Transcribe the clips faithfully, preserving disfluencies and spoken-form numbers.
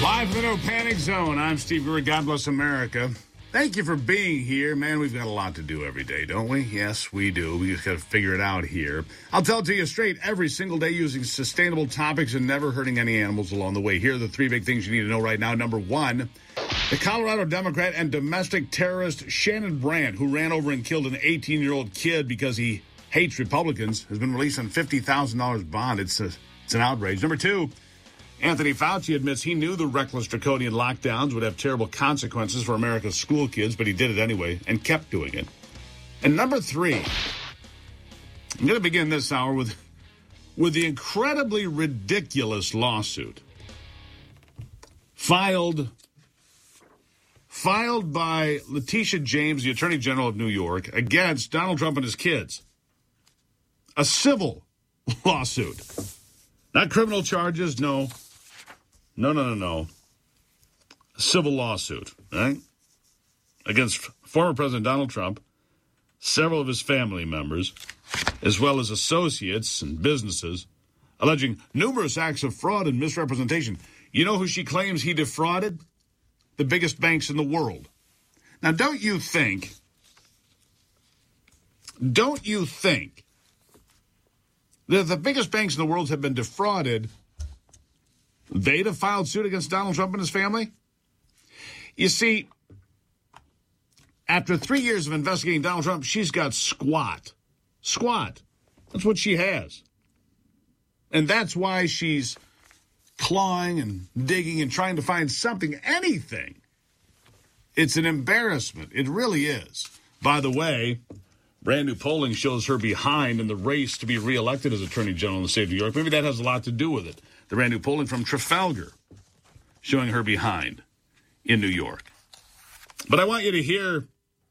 Live from the No Panic Zone, I'm Steve Gurry. God bless America. Thank you for being here. Man, we've got a lot to do every day, don't we? Yes, we do. We just got to figure it out here. I'll tell it to you straight every single day using sustainable topics and never hurting any animals along the way. Here are the three big things you need to know right now. Number one, the Colorado Democrat and domestic terrorist Shannon Brandt, who ran over and killed an eighteen-year-old kid because he hates Republicans, has been released on fifty thousand dollars bond. It's, a, it's an outrage. Number two, Anthony Fauci admits he knew the reckless draconian lockdowns would have terrible consequences for America's school kids, but he did it anyway and kept doing it. And number three, I'm going to begin this hour with, with the incredibly ridiculous lawsuit filed, filed by Letitia James, the Attorney General of New York, against Donald Trump and his kids. A civil lawsuit. Not criminal charges, no. No, no, no, no. A civil lawsuit, right? Against former President Donald Trump, several of his family members, as well as associates and businesses, alleging numerous acts of fraud and misrepresentation. You know who she claims he defrauded? The biggest banks in the world. Now, don't you think, don't you think that the biggest banks in the world have been defrauded, they'd have filed suit against Donald Trump and his family? You see, after three years of investigating Donald Trump, she's got squat. Squat. That's what she has. And that's why she's clawing and digging and trying to find something, anything. It's an embarrassment. It really is. By the way, brand new polling shows her behind in the race to be reelected as Attorney General in the state of New York. Maybe that has a lot to do with it. The brand new polling from Trafalgar showing her behind in New York. But I want you to hear,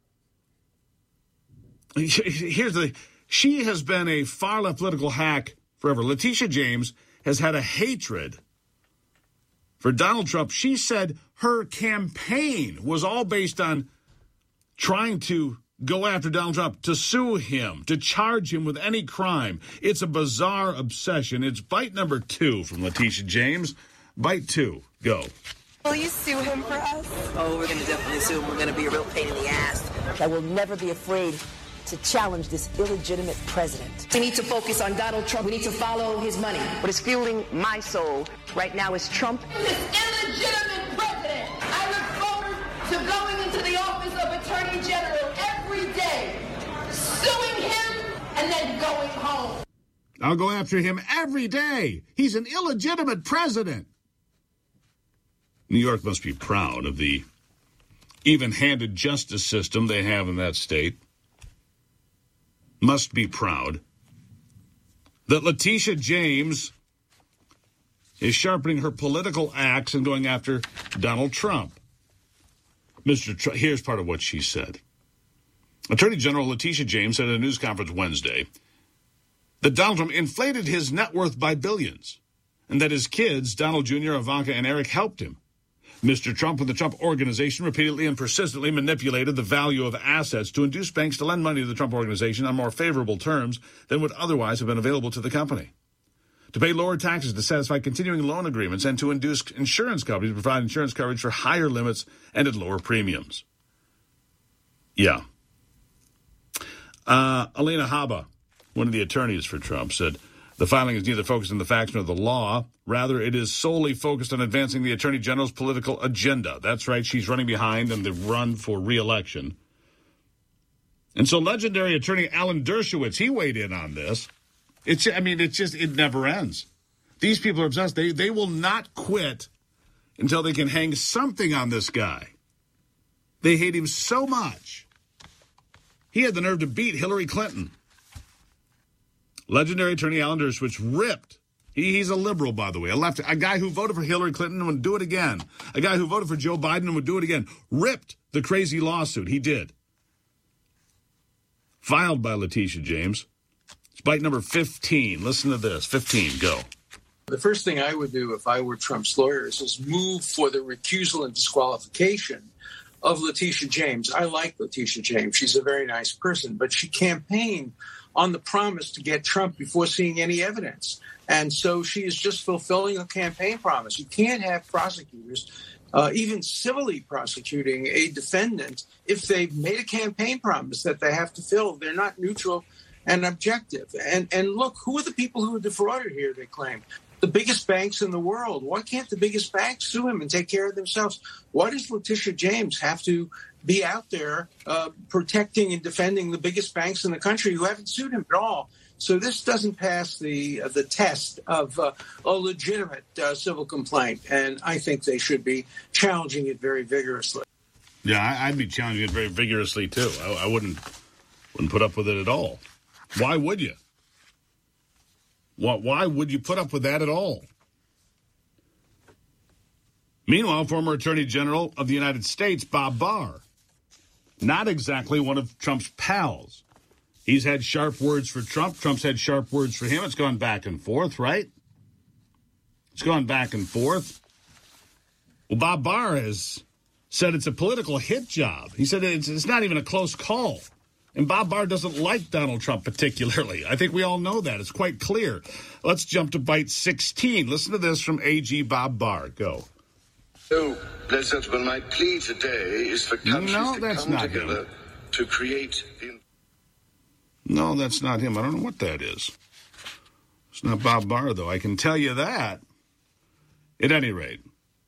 here's the, she has been a far-left political hack forever. Letitia James has had a hatred for Donald Trump. She said her campaign was all based on trying to go after Donald Trump, to sue him, to charge him with any crime. It's a bizarre obsession. It's bite number two from Letitia James. Bite two. Go. Will you sue him for us? Oh, we're going to definitely sue him. We're going to be a real pain in the ass. I will never be afraid to challenge this illegitimate president. We need to focus on Donald Trump. We need to follow his money. What is fueling my soul right now is Trump. This illegitimate president. I look forward to going into the office of Attorney General every day, suing him, and then going home. I'll go after him every day. He's an illegitimate president. New York must be proud of the even-handed justice system they have in that state. Must be proud that Letitia James is sharpening her political axe and going after Donald Trump. Mister Trump, here's part of what she said. Attorney General Letitia James said at a news conference Wednesday that Donald Trump inflated his net worth by billions and that his kids, Donald Junior, Ivanka, and Eric, helped him. Mister Trump and the Trump Organization repeatedly and persistently manipulated the value of assets to induce banks to lend money to the Trump Organization on more favorable terms than would otherwise have been available to the company, to pay lower taxes to satisfy continuing loan agreements, and to induce insurance companies to provide insurance coverage for higher limits and at lower premiums. Yeah. Uh, Alina Habba, one of the attorneys for Trump, said the filing is neither focused on the facts nor the law. Rather, it is solely focused on advancing the Attorney General's political agenda. That's right. She's running behind in the run for re-election. And so legendary attorney Alan Dershowitz, he weighed in on this. It's, I mean, it's just, it never ends. These people are obsessed. They, they will not quit until they can hang something on this guy. They hate him so much. He had the nerve to beat Hillary Clinton. Legendary attorney Alan Dershowitz ripped. He, he's a liberal, by the way, a left, a guy who voted for Hillary Clinton and would do it again. A guy who voted for Joe Biden and would do it again. Ripped the crazy lawsuit. He did. Filed by Letitia James. It's bite number fifteen. Listen to this. fifteen. Go. The first thing I would do if I were Trump's lawyers is move for the recusal and disqualification of Letitia James. I like Letitia James. She's a very nice person, but she campaigned on the promise to get Trump before seeing any evidence. And so she is just fulfilling a campaign promise. You can't have prosecutors uh, even civilly prosecuting a defendant if they've made a campaign promise that they have to fill. They're not neutral and objective. And, and look, who are the people who are defrauded here, they claim? The biggest banks in the world. Why can't the biggest banks sue him and take care of themselves? Why does Letitia James have to be out there uh, protecting and defending the biggest banks in the country who haven't sued him at all? So this doesn't pass the uh, the test of uh, a legitimate uh, civil complaint, and I think they should be challenging it very vigorously. Yeah, I'd be challenging it very vigorously too. I, I wouldn't wouldn't put up with it at all. Why would you? Why would you put up with that at all? Meanwhile, former Attorney General of the United States, Bob Barr, not exactly one of Trump's pals. He's had sharp words for Trump. Trump's had sharp words for him. It's gone back and forth, right? It's gone back and forth. Well, Bob Barr has said it's a political hit job. He said it's, it's not even a close call. And Bob Barr doesn't like Donald Trump particularly. I think we all know that. It's quite clear. Let's jump to bite sixteen. Listen to this from A G Bob Barr. Go. So, ladies and gentlemen, my plea today is for countries no, to that's come not together him. to create the... No, that's not him. I don't know what that is. It's not Bob Barr, though. I can tell you that. At any rate,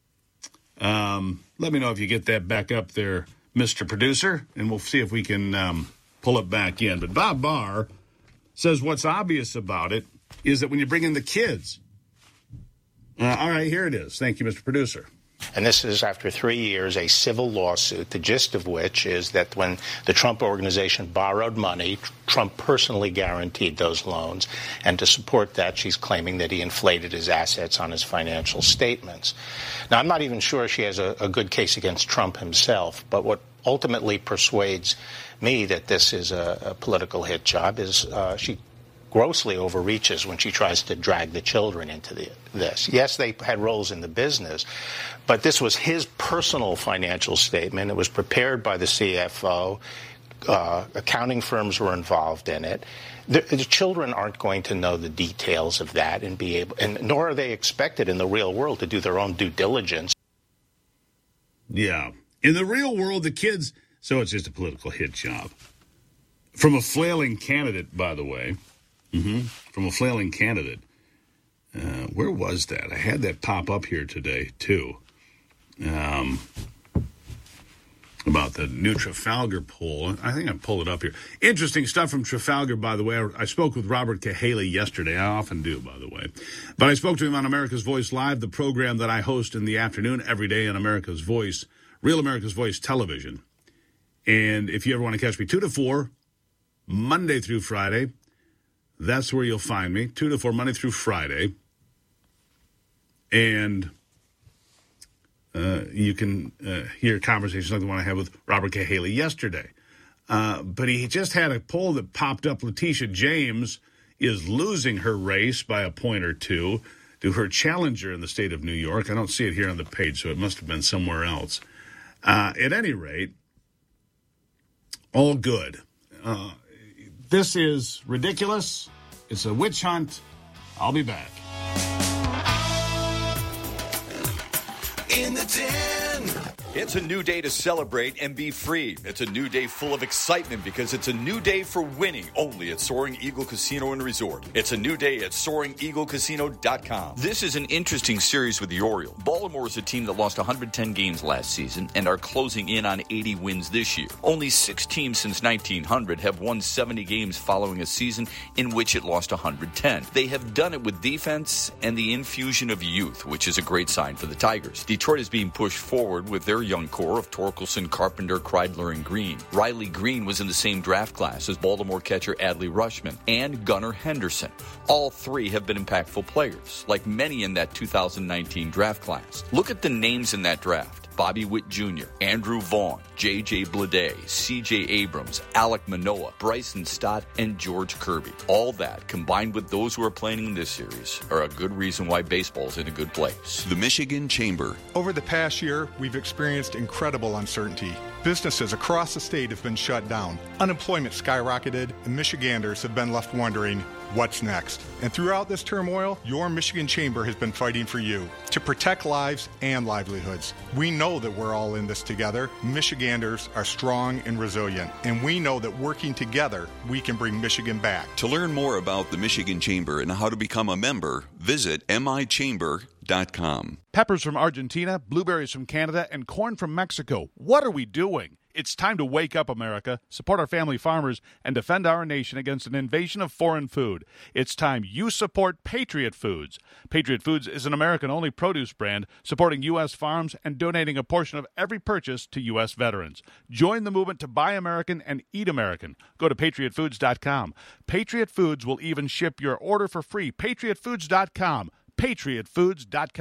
um, let me know if you get that back up there, Mister Producer, and we'll see if we can... Um, pull it back in. But Bob Barr says what's obvious about it is that when you bring in the kids. Uh, all right, here it is. Thank you, Mister Producer. And this is after three years, a civil lawsuit, the gist of which is that when the Trump organization borrowed money, Trump personally guaranteed those loans. And to support that, she's claiming that he inflated his assets on his financial statements. Now, I'm not even sure she has a, a good case against Trump himself, but what ultimately persuades me that this is a, a political hit job is uh, she grossly overreaches when she tries to drag the children into the, this. Yes, they had roles in the business, but this was his personal financial statement. It was prepared by the C F O. Uh, accounting firms were involved in it. The, the children aren't going to know the details of that and be able, and nor are they expected in the real world to do their own due diligence. Yeah. In the real world, the kids, so it's just a political hit job. From a flailing candidate, by the way. Mm-hmm. From a flailing candidate. Uh, where was that? I had that pop up here today, too. Um, about the new Trafalgar poll. I think I pulled it up here. Interesting stuff from Trafalgar, by the way. I, I spoke with Robert Cahaly yesterday. I often do, by the way. But I spoke to him on America's Voice Live, the program that I host in the afternoon every day on America's Voice, Real America's Voice Television. And if you ever want to catch me, two to four, Monday through Friday, that's where you'll find me, two to four, Monday through Friday. And uh, you can uh, hear conversations like the one I had with Robert Cahaly yesterday. Uh, but he just had a poll that popped up. Letitia James is losing her race by a point or two to her challenger in the state of New York. I don't see it here on the page, so it must have been somewhere else. Uh, at any rate, all good. Uh, this is ridiculous. It's a witch hunt. I'll be back. In the den. It's a new day to celebrate and be free. It's a new day full of excitement because it's a new day for winning only at Soaring Eagle Casino and Resort. It's a new day at soaring eagle casino dot com. This is an interesting series with the Orioles. Baltimore is a team that lost one hundred ten games last season and are closing in on eighty wins this year. Only six teams since nineteen hundred have won seventy games following a season in which it lost one hundred ten. They have done it with defense and the infusion of youth, which is a great sign for the Tigers. Detroit is being pushed forward with their young core of Torkelson, Carpenter, Kreidler, and Green. Riley Green was in the same draft class as Baltimore catcher Adley Rutschman and Gunnar Henderson. All three have been impactful players, like many in that two thousand nineteen draft class. Look at the names in that draft. Bobby Witt Junior, Andrew Vaughn, J J Bleday, C J Abrams, Alec Manoa, Bryson Stott, and George Kirby. All that, combined with those who are playing in this series, are a good reason why baseball's in a good place. The Michigan Chamber. Over the past year, we've experienced incredible uncertainty. Businesses across the state have been shut down. Unemployment skyrocketed, and Michiganders have been left wondering, what's next? And throughout this turmoil, your Michigan Chamber has been fighting for you to protect lives and livelihoods. We know that we're all in this together. Michiganders are strong and resilient, and we know that working together, we can bring Michigan back. To learn more about the Michigan Chamber and how to become a member, visit m i chamber dot com. Peppers from Argentina, blueberries from Canada, and corn from Mexico. What are we doing? It's time to wake up, America, support our family farmers, and defend our nation against an invasion of foreign food. It's time you support Patriot Foods. Patriot Foods is an American-only produce brand supporting U S farms and donating a portion of every purchase to U S veterans. Join the movement to buy American and eat American. Go to patriot foods dot com. Patriot Foods will even ship your order for free. patriot foods dot com. patriot foods dot com.